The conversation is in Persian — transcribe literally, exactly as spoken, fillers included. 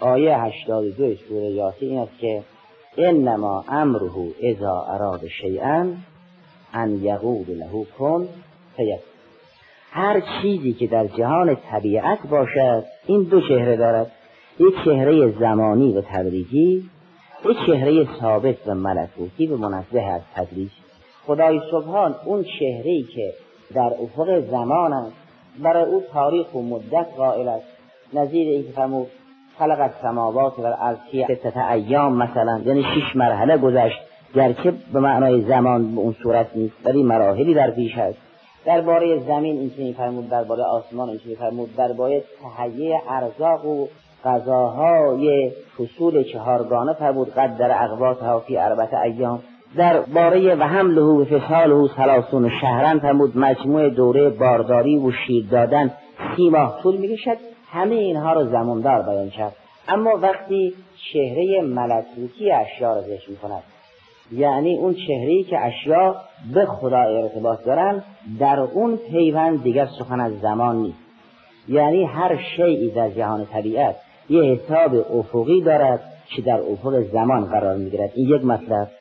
آیه هشتاد و دو سوره یاسین این است که انما امره اذا اراد شیئا ان یقول له کن فیکون. هر چیزی که در جهان طبیعت باشد این دو چهره دارد، یک چهره زمانی و تدریجی، یک چهره ثابت و ملکوتی و منزه از تدریج. خدای سبحان اون چهره‌ای که در افق زمان است برای او تاریخ و مدت قائل است، نظیر این که فرمود خلق السماوات و الارض فی ستة ایام مثلا، یعنی شش مرحله گذشت، گرچه به معنای زمان به اون صورت نیست ولی مراحلی در پیش است. درباره زمین این چنین فرمود، درباره آسمان این چنین فرمود، درباره تهیه ارزاق و غذاهای فصول چهارگانه فرمود قدر اقواتها فی اربعة ایام. درباره و حمله و فصاله ثلاثون شهرا فرمود مجموع دوره بارداری و شیر دادن سی ماه طول می‌کشد. همه اینها رو زماندار بیان کرد. اما وقتی چهره ملکوتی اشیا را ذکر می‌کند، یعنی اون چهره‌ای که اشیا به خدا ارتباط دارن، در اون پیوند دیگر سخن از زمان نیست. یعنی هر شیئی در جهان طبیعت یه حساب افقی دارد که در افق زمان قرار می‌گیرد. این یک مطلب.